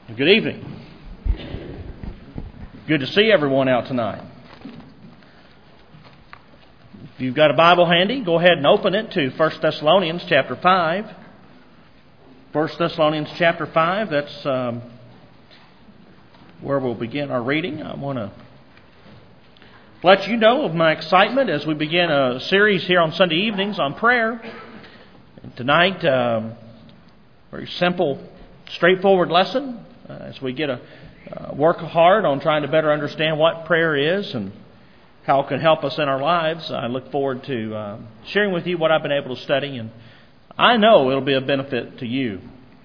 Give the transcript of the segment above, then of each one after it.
Good evening. Good to see everyone out tonight. If you've got a Bible handy, go ahead and open it to 1 Thessalonians chapter 5. 1 Thessalonians chapter 5, that's where we'll begin our reading. I want to let you know of my excitement as we begin a series here on Sunday evenings on prayer. And tonight, very simple, straightforward lesson as we get work hard on trying to better understand what prayer is and how it can help us in our lives. I look forward to sharing with you what I've been able to study, and I know it'll be a benefit to you.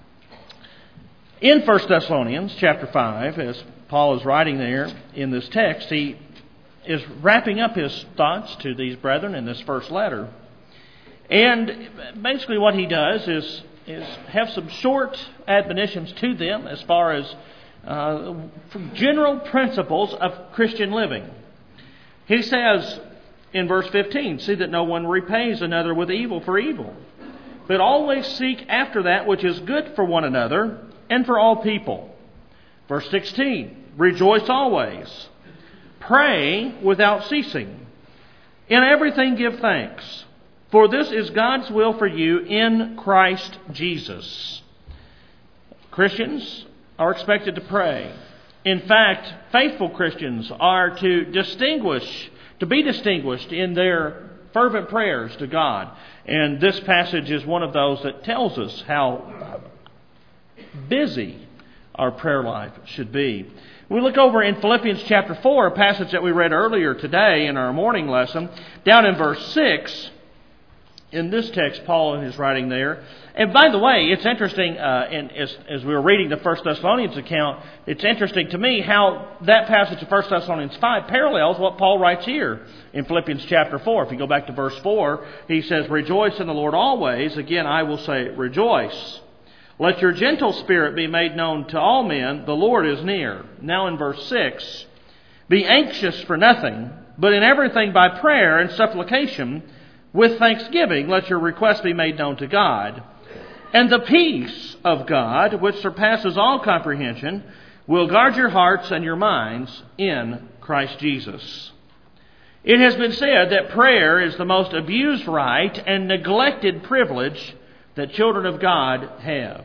In 1 Thessalonians chapter 5, as Paul is writing there in this text, he is wrapping up his thoughts to these brethren in this first letter. And basically what he does is have some short admonitions to them as far as general principles of Christian living. He says in verse 15, "See that no one repays another with evil for evil, but always seek after that which is good for one another and for all people." Verse 16, "Rejoice always. Pray without ceasing. In everything give thanks, for this is God's will for you in Christ Jesus." Christians are expected to pray. In fact, faithful Christians are to be distinguished in their fervent prayers to God. And this passage is one of those that tells us how busy our prayer life should be. We look over in Philippians chapter 4, a passage that we read earlier today in our morning lesson, down in verse 6. In this text, Paul is writing there. And by the way, it's interesting, as we were reading the 1 Thessalonians account, it's interesting to me how that passage of 1 Thessalonians 5 parallels what Paul writes here in Philippians chapter 4. If you go back to verse 4, he says, "Rejoice in the Lord always. Again, I will say, rejoice. Let your gentle spirit be made known to all men. The Lord is near." Now in verse 6, "Be anxious for nothing, but in everything by prayer and supplication, with thanksgiving, let your requests be made known to God. And the peace of God, which surpasses all comprehension, will guard your hearts and your minds in Christ Jesus." It has been said that prayer is the most abused right and neglected privilege that children of God have.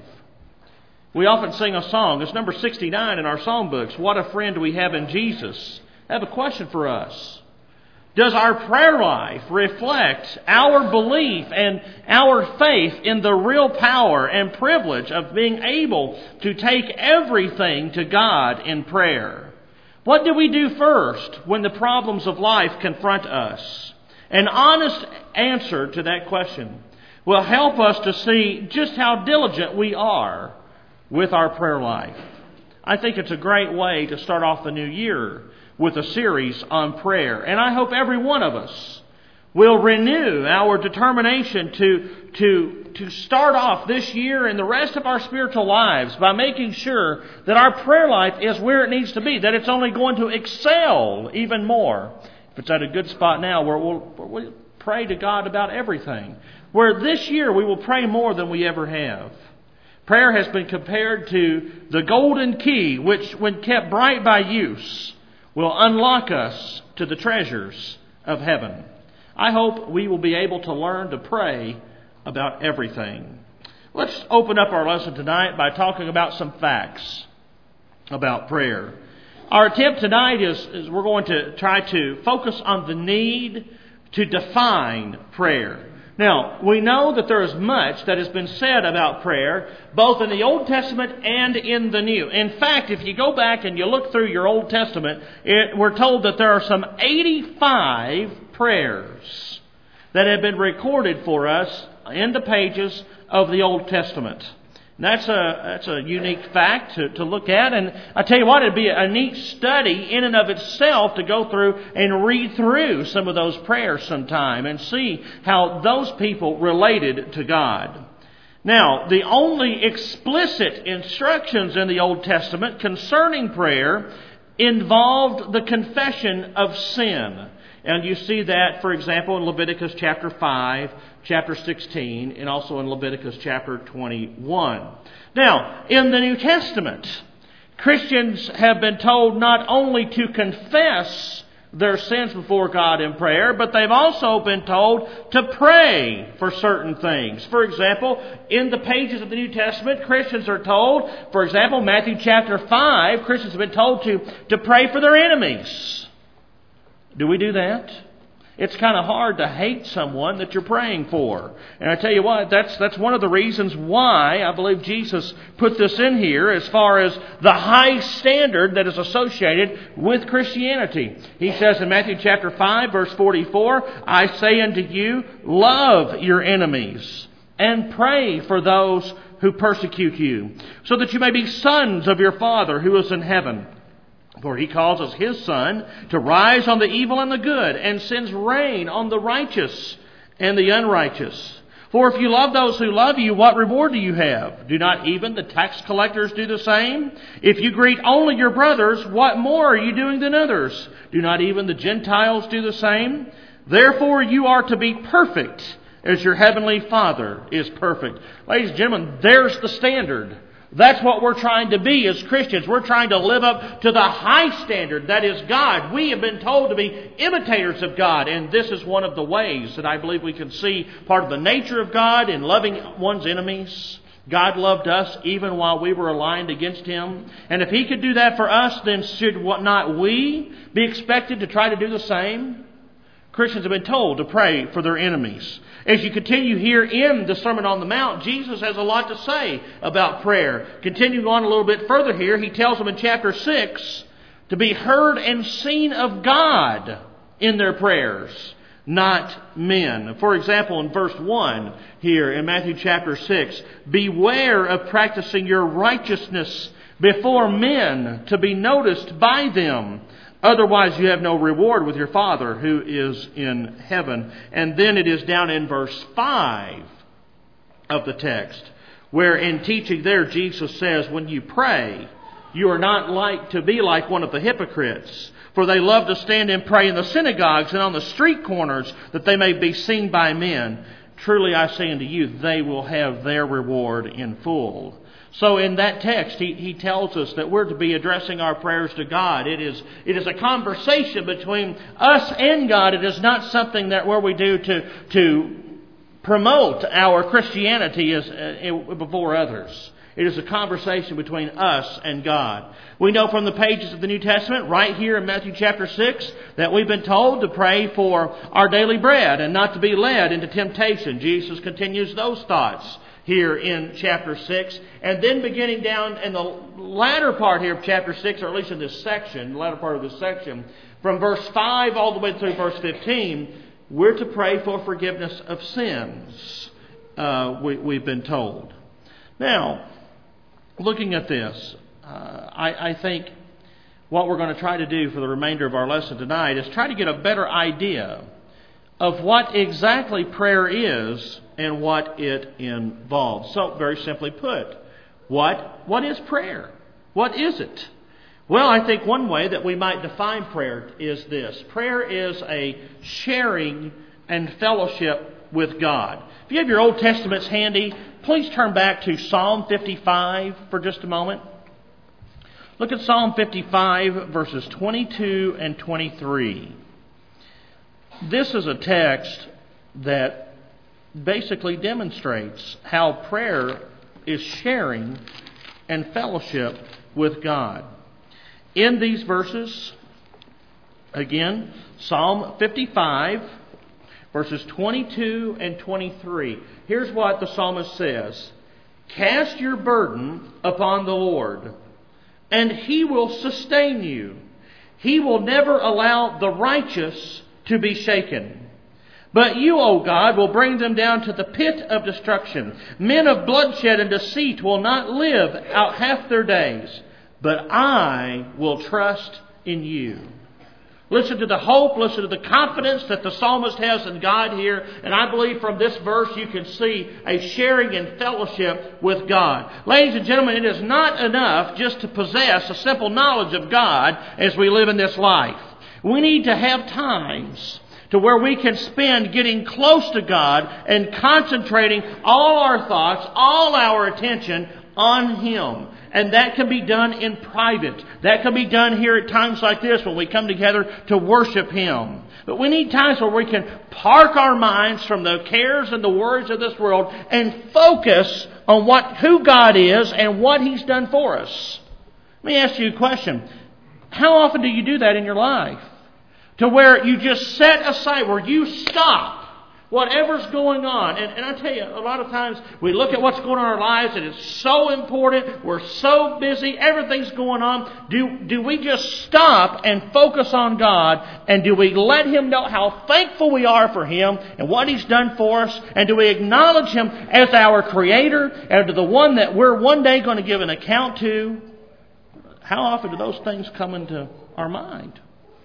We often sing a song. It's number 69 in our song books. "What a friend we have in Jesus." I have a question for us. Does our prayer life reflect our belief and our faith in the real power and privilege of being able to take everything to God in prayer? What do we do first when the problems of life confront us? An honest answer to that question will help us to see just how diligent we are with our prayer life. I think it's a great way to start off the new year with a series on prayer. And I hope every one of us will renew our determination to start off this year and the rest of our spiritual lives by making sure that our prayer life is where it needs to be, that it's only going to excel even more. If it's at a good spot now where we'll pray to God about everything, where this year we will pray more than we ever have. Prayer has been compared to the golden key, which when kept bright by use, will unlock us to the treasures of heaven. I hope we will be able to learn to pray about everything. Let's open up our lesson tonight by talking about some facts about prayer. Our attempt tonight is we're going to try to focus on the need to define prayer. Now, we know that there is much that has been said about prayer, both in the Old Testament and in the New. In fact, if you go back and you look through your Old Testament, we're told that there are some 85 prayers that have been recorded for us in the pages of the Old Testament. And that's a unique fact to look at. And I tell you what, it'd be a neat study in and of itself to go through and read through some of those prayers sometime and see how those people related to God. Now, the only explicit instructions in the Old Testament concerning prayer involved the confession of sin. And you see that, for example, in Leviticus chapter 5, chapter 16, and also in Leviticus chapter 21. Now, in the New Testament, Christians have been told not only to confess their sins before God in prayer, but they've also been told to pray for certain things. For example, in the pages of the New Testament, Christians are told, for example, Matthew chapter 5, Christians have been told to pray for their enemies. Do we do that? It's kind of hard to hate someone that you're praying for. And I tell you what, that's one of the reasons why I believe Jesus put this in here as far as the high standard that is associated with Christianity. He says in Matthew chapter 5, verse 44, I say unto you, love your enemies and pray for those who persecute you, so that you may be sons of your Father who is in heaven. For He causes His sun to rise on the evil and the good, and sends rain on the righteous and the unrighteous. For if you love those who love you, what reward do you have? Do not even the tax collectors do the same? If you greet only your brothers, what more are you doing than others? Do not even the Gentiles do the same? Therefore you are to be perfect, as your heavenly Father is perfect. Ladies and gentlemen, there's the standard. That's what we're trying to be as Christians. We're trying to live up to the high standard that is God. We have been told to be imitators of God, and this is one of the ways that I believe we can see part of the nature of God in loving one's enemies. God loved us even while we were aligned against Him. And if He could do that for us, then should not we be expected to try to do the same? Christians have been told to pray for their enemies. As you continue here in the Sermon on the Mount, Jesus has a lot to say about prayer. Continuing on a little bit further here, He tells them in chapter 6 to be heard and seen of God in their prayers, not men. For example, in verse 1 here in Matthew chapter 6, beware of practicing your righteousness before men to be noticed by them. Otherwise you have no reward with your Father who is in heaven. And then it is down in verse 5 of the text, where in teaching there Jesus says, when you pray, you are not like to be like one of the hypocrites, for they love to stand and pray in the synagogues and on the street corners, that they may be seen by men. Truly I say unto you, they will have their reward in full. So in that text, he tells us that we're to be addressing our prayers to God. It is a conversation between us and God. It is not something that where we do to promote our Christianity before others. It is a conversation between us and God. We know from the pages of the New Testament, right here in Matthew chapter 6, that we've been told to pray for our daily bread and not to be led into temptation. Jesus continues those thoughts here in chapter 6. And then beginning down in the latter part here of chapter 6, or at least in this section, the latter part of this section, from verse 5 all the way through verse 15, we're to pray for forgiveness of sins, we've been told. Now, looking at this, I think what we're going to try to do for the remainder of our lesson tonight is try to get a better idea of what exactly prayer is and what it involves. So, very simply put, what is prayer? What is it? Well, I think one way that we might define prayer is this. Prayer is a sharing and fellowship with God. If you have your Old Testaments handy, please turn back to Psalm 55 for just a moment. Look at Psalm 55, verses 22 and 23. This is a text that basically demonstrates how prayer is sharing and fellowship with God. In these verses, again, Psalm 55, verses 22 and 23. Here's what the psalmist says. Cast your burden upon the Lord, and He will sustain you. He will never allow the righteous to be shaken. But you, O God, will bring them down to the pit of destruction. Men of bloodshed and deceit will not live out half their days. But I will trust in you. Listen to the hope, listen to the confidence that the psalmist has in God here. And I believe from this verse you can see a sharing and fellowship with God. Ladies and gentlemen, it is not enough just to possess a simple knowledge of God as we live in this life. We need to have times to where we can spend getting close to God and concentrating all our thoughts, all our attention on Him. And that can be done in private. That can be done here at times like this when we come together to worship Him. But we need times where we can park our minds from the cares and the worries of this world and focus on who God is and what He's done for us. Let me ask you a question. How often do you do that in your life? To where you just set aside, where you stop whatever's going on. And I tell you, a lot of times we look at what's going on in our lives and it's so important. We're so busy. Everything's going on. Do we just stop and focus on God? And do we let Him know how thankful we are for Him and what He's done for us? And do we acknowledge Him as our Creator and to the one that we're one day going to give an account to? How often do those things come into our mind?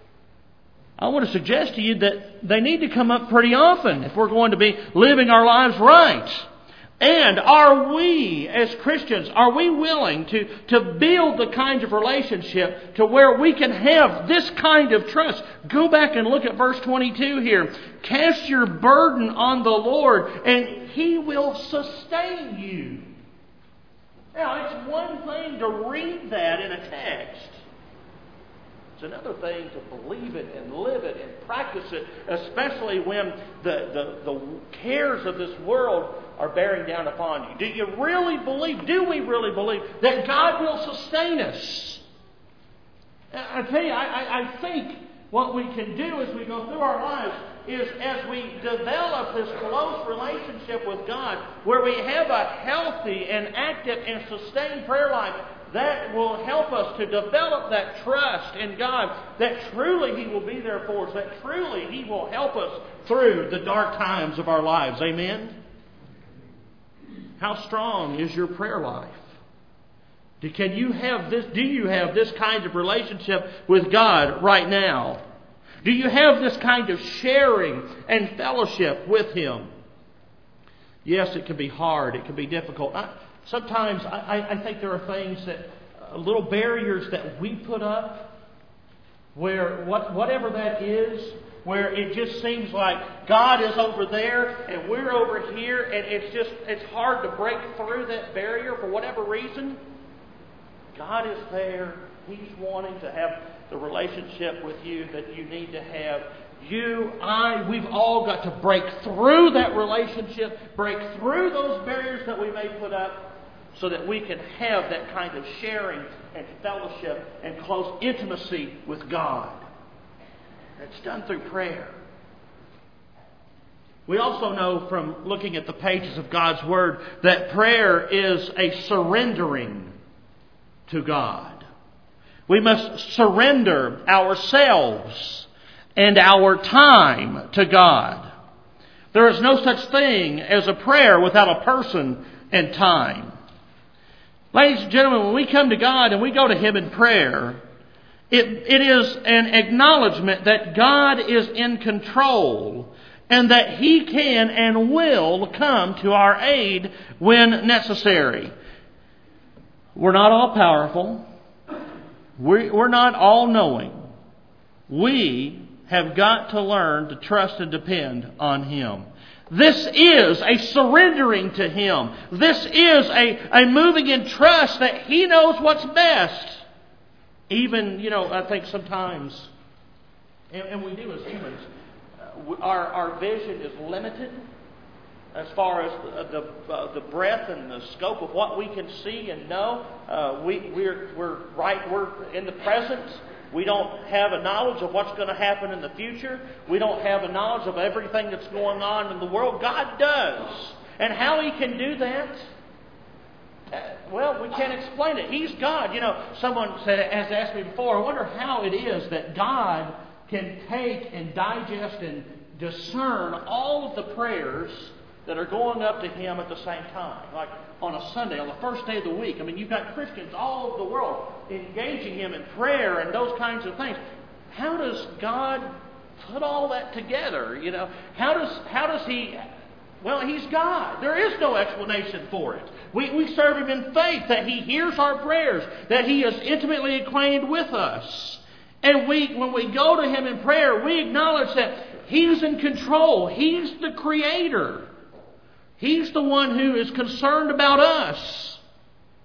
I want to suggest to you that they need to come up pretty often if we're going to be living our lives right. And are we, as Christians, are we willing to build the kind of relationship to where we can have this kind of trust? Go back and look at verse 22 here. Cast your burden on the Lord and He will sustain you. Now, it's one thing to read that in a text. It's another thing to believe it and live it and practice it, especially when the cares of this world are bearing down upon you. Do we really believe that God will sustain us? I tell you, I think what we can do as we go through our lives is as we develop this close relationship with God, where we have a healthy and active and sustained prayer life, that will help us to develop that trust in God, that truly He will be there for us, that truly He will help us through the dark times of our lives. Amen? How strong is your prayer life? Do you have this kind of relationship with God right now? Do you have this kind of sharing and fellowship with Him? Yes, it can be hard. It can be difficult. Sometimes I think there are things that, little barriers that we put up, where whatever that is, where it just seems like God is over there and we're over here, and it's hard to break through that barrier for whatever reason. God is there. He's wanting to have the relationship with you that you need to have. We've all got to break through that relationship, break through those barriers that we may put up, so that we can have that kind of sharing and fellowship and close intimacy with God. It's done through prayer. We also know from looking at the pages of God's Word that prayer is a surrendering to God. We must surrender ourselves and our time to God. There is no such thing as a prayer without a person and time. Ladies and gentlemen, when we come to God and we go to Him in prayer, it is an acknowledgement that God is in control and that He can and will come to our aid when necessary. We're not all powerful. We're not all knowing. We have got to learn to trust and depend on Him. This is a surrendering to Him. This is a moving in trust that He knows what's best. Even, I think sometimes, and we do as humans, our vision is limited as far as the breadth and the scope of what we can see and know. We're in the present. We don't have a knowledge of what's going to happen in the future. We don't have a knowledge of everything that's going on in the world. God does. And how He can do that? Well, we can't explain it. He's God. Someone has asked me before, I wonder how it is that God can take and digest and discern all of the prayers that are going up to Him at the same time. Like on a Sunday, on the first day of the week. You've got Christians all over the world engaging Him in prayer and those kinds of things. How does God put all that together? How does He... Well, He's God. There is no explanation for it. We serve Him in faith that He hears our prayers, that He is intimately acquainted with us. And when we go to Him in prayer, we acknowledge that He's in control. He's the Creator. He's the one who is concerned about us.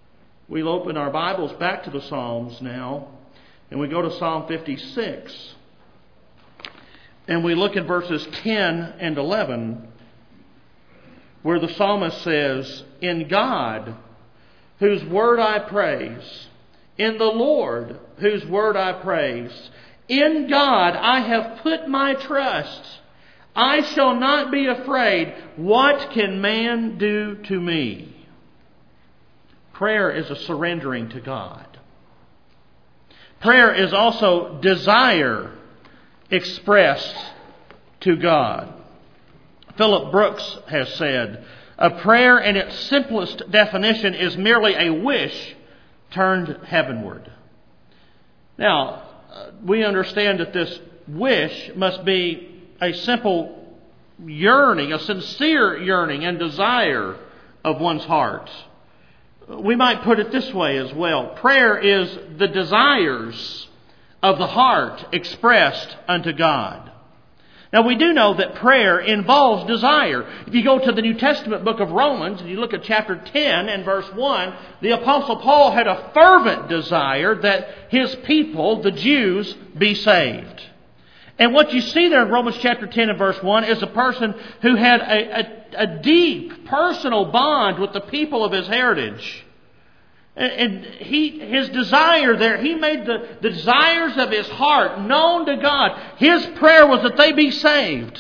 We'll open our Bibles back to the Psalms now, and we go to Psalm 56. And we look at verses 10 and 11, where the psalmist says, "In God, whose word I praise, in the Lord, whose word I praise, in God I have put my trust. I shall not be afraid. What can man do to me?" Prayer is a surrendering to God. Prayer is also desire expressed to God. Philip Brooks has said, "A prayer in its simplest definition is merely a wish turned heavenward." Now, we understand that this wish must be a simple yearning, a sincere yearning and desire of one's heart. We might put it this way as well. Prayer is the desires of the heart expressed unto God. Now, we do know that prayer involves desire. If you go to the New Testament book of Romans, and you look at chapter 10 and verse 1, the Apostle Paul had a fervent desire that his people, the Jews, be saved. And what you see there in Romans chapter 10 and verse 1 is a person who had a deep personal bond with the people of his heritage. And his desire there, he made the desires of his heart known to God. His prayer was that they be saved.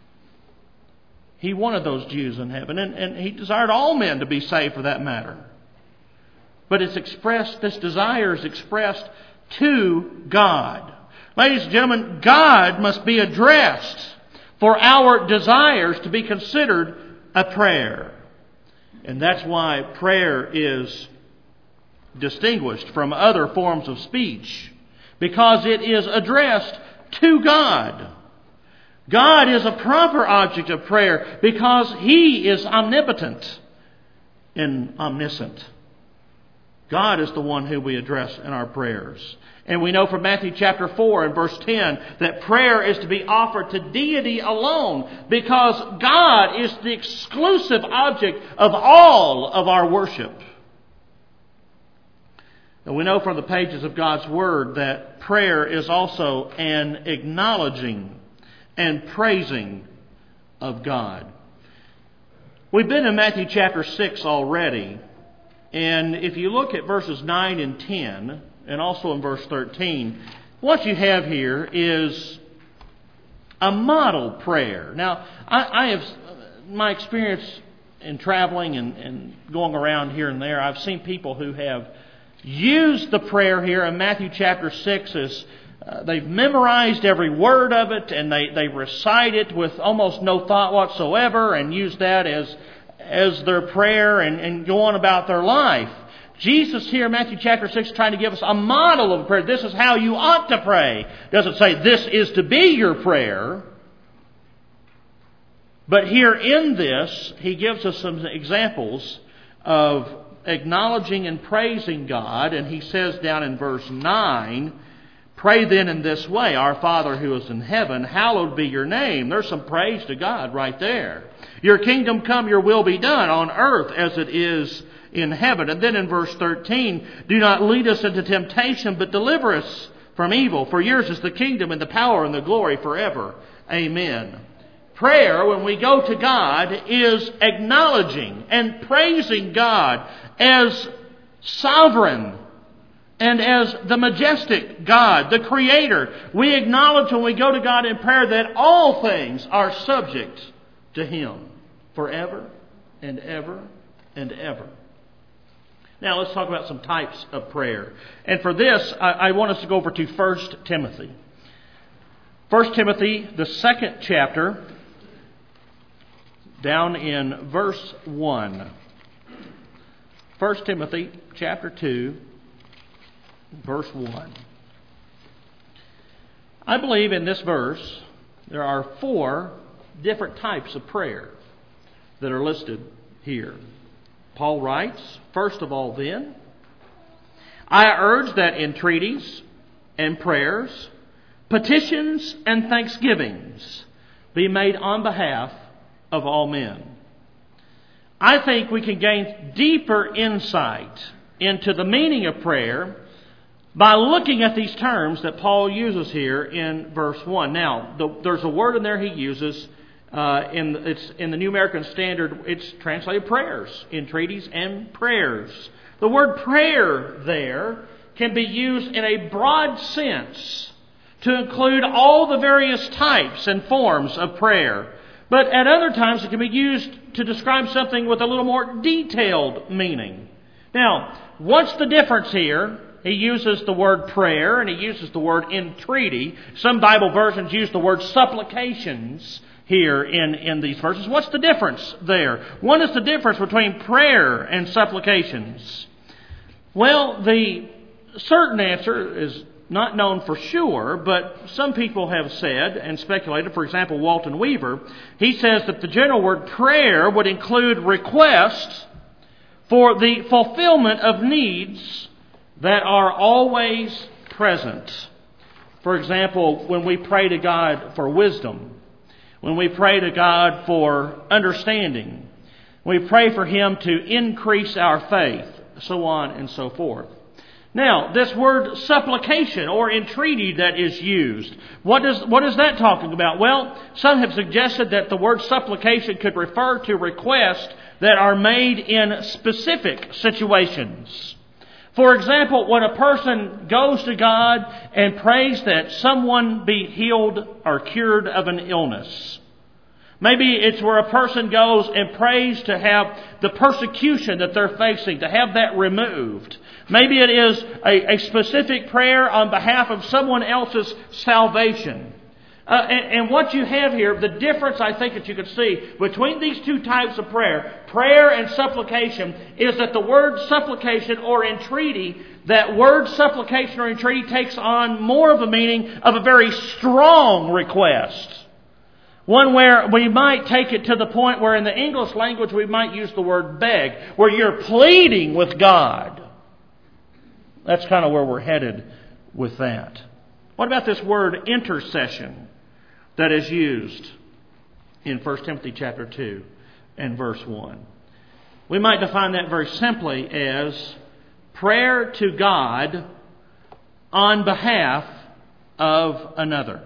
He wanted those Jews in heaven, and he desired all men to be saved for that matter. But it's expressed, this desire is expressed to God. Ladies and gentlemen, God must be addressed for our desires to be considered a prayer. And that's why prayer is distinguished from other forms of speech, because it is addressed to God. God is a proper object of prayer because He is omnipotent and omniscient. God is the one who we address in our prayers. And we know from Matthew chapter 4 and verse 10 that prayer is to be offered to deity alone because God is the exclusive object of all of our worship. And we know from the pages of God's Word that prayer is also an acknowledging and praising of God. We've been in Matthew chapter 6 already. And if you look at verses 9 and 10, and also in verse 13, what you have here is a model prayer. Now, I have my experience in traveling and going around here and there, I've seen people who have used the prayer here in Matthew chapter 6 as they've memorized every word of it, and they recite it with almost no thought whatsoever and use that as their prayer and go on about their life. Jesus here in Matthew chapter 6 is trying to give us a model of prayer. This is how you ought to pray. It doesn't say this is to be your prayer. But here in this, He gives us some examples of acknowledging and praising God. And He says down in verse 9, "Pray then in this way, Our Father who is in heaven, hallowed be your name." There's some praise to God right there. "Your kingdom come, your will be done on earth as it is in heaven." And then in verse 13, "Do not lead us into temptation, but deliver us from evil. For yours is the kingdom and the power and the glory forever. Amen." Prayer, when we go to God, is acknowledging and praising God as sovereign and as the majestic God, the Creator. We acknowledge when we go to God in prayer that all things are subject to Him forever and ever and ever. Now let's talk about some types of prayer. And for this, I want us to go over to 1 Timothy. 1 Timothy, the 2nd chapter, down in verse 1. 1 Timothy chapter 2, verse 1. I believe in this verse there are 4 different types of prayer that are listed here. Paul writes, "First of all then, I urge that entreaties and prayers, petitions and thanksgivings be made on behalf of all men." I think we can gain deeper insight into the meaning of prayer by looking at these terms that Paul uses here in verse 1. Now, there's a word in there he uses. It's in the New American Standard, it's translated prayers, entreaties and prayers. The word prayer there can be used in a broad sense to include all the various types and forms of prayer. But at other times it can be used to describe something with a little more detailed meaning. Now, what's the difference here? He uses the word prayer and he uses the word entreaty. Some Bible versions use the word supplications here in these verses. What's the difference there? What is the difference between prayer and supplications? Well, the certain answer is not known for sure, but some people have said and speculated, for example, Walton Weaver, he says that the general word prayer would include requests for the fulfillment of needs that are always present. For example, when we pray to God for wisdom, when we pray to God for understanding, we pray for Him to increase our faith, so on and so forth. Now, this word supplication or entreaty that is used, what is that talking about? Well, some have suggested that the word supplication could refer to requests that are made in specific situations. For example, when a person goes to God and prays that someone be healed or cured of an illness. Maybe it's where a person goes and prays to have the persecution that they're facing, to have that removed. Maybe it is a specific prayer on behalf of someone else's salvation. And what you have here, the difference I think that you could see between these two types of prayer and supplication, is that the word supplication or entreaty, that word supplication or entreaty takes on more of a meaning of a very strong request. One where we might take it to the point where in the English language we might use the word beg, where you're pleading with God. That's kind of where we're headed with that. What about this word intercession that is used in 1 Timothy chapter 2 and verse 1? We might define that very simply as prayer to God on behalf of another.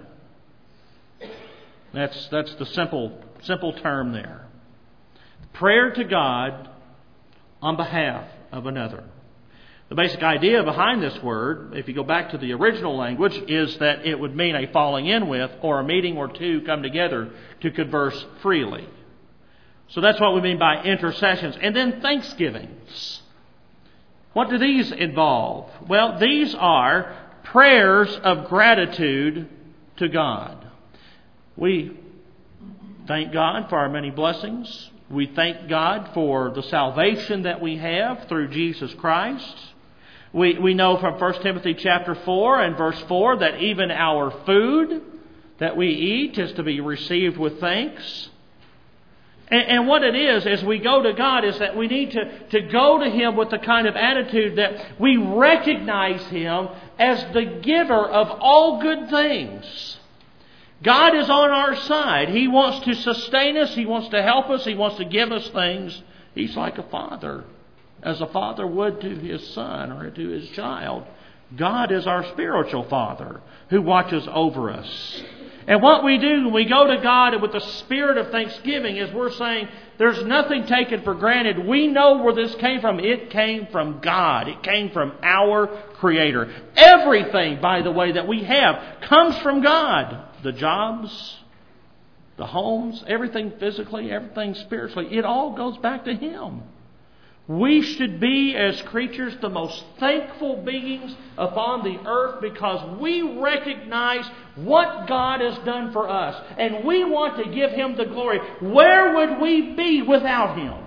That's the simple term there. Prayer to God on behalf of another. The basic idea behind this word, if you go back to the original language, is that it would mean a falling in with or a meeting where two come together to converse freely. So that's what we mean by intercessions. And then thanksgivings. What do these involve? Well, these are prayers of gratitude to God. We thank God for our many blessings. We thank God for the salvation that we have through Jesus Christ. We know from 1 Timothy chapter 4 and verse 4 that even our food that we eat is to be received with thanks. And what it is, as we go to God, is that we need to go to Him with the kind of attitude that we recognize Him as the giver of all good things. God is on our side. He wants to sustain us. He wants to help us. He wants to give us things. He's like a father, as a father would to his son or to his child. God is our spiritual Father who watches over us. And what we do when we go to God with the spirit of thanksgiving is we're saying there's nothing taken for granted. We know where this came from. It came from God. It came from our Creator. Everything, by the way, that we have comes from God. The jobs, the homes, everything physically, everything spiritually, it all goes back to Him. We should be, as creatures, the most thankful beings upon the earth because we recognize what God has done for us. And we want to give Him the glory. Where would we be without Him?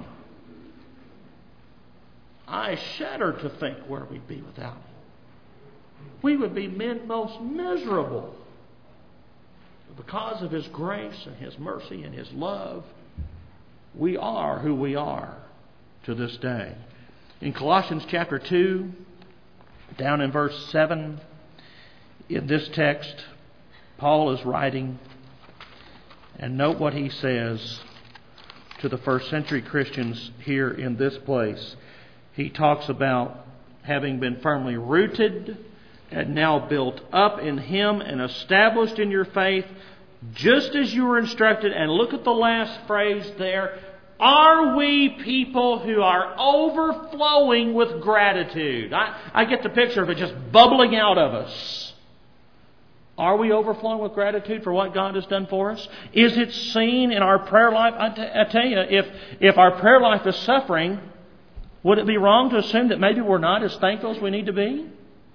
I shudder to think where we'd be without Him. We would be men most miserable. Because of His grace and His mercy and His love, we are who we are to this day. In Colossians chapter 2, down in verse 7, in this text, Paul is writing, and note what he says to the first century Christians here in this place. He talks about having been firmly rooted and now built up in Him and established in your faith, just as you were instructed. And look at the last phrase there. Are we people who are overflowing with gratitude? I get the picture of it just bubbling out of us. Are we overflowing with gratitude for what God has done for us? Is it seen in our prayer life? I tell you, if our prayer life is suffering, would it be wrong to assume that maybe we're not as thankful as we need to be?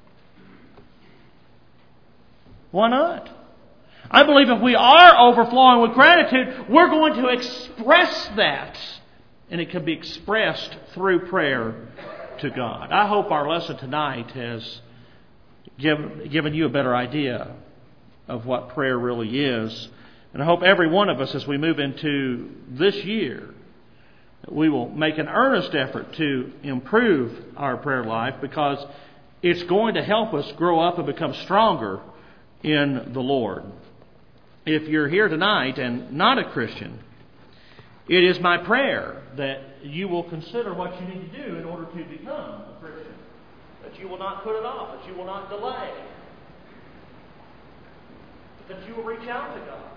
Why not? I believe if we are overflowing with gratitude, we're going to express that. And it can be expressed through prayer to God. I hope our lesson tonight has given you a better idea of what prayer really is. And I hope every one of us, as we move into this year, we will make an earnest effort to improve our prayer life, because it's going to help us grow up and become stronger in the Lord. If you're here tonight and not a Christian, it is my prayer that you will consider what you need to do in order to become a Christian. That you will not put it off, that you will not delay, that you will reach out to God.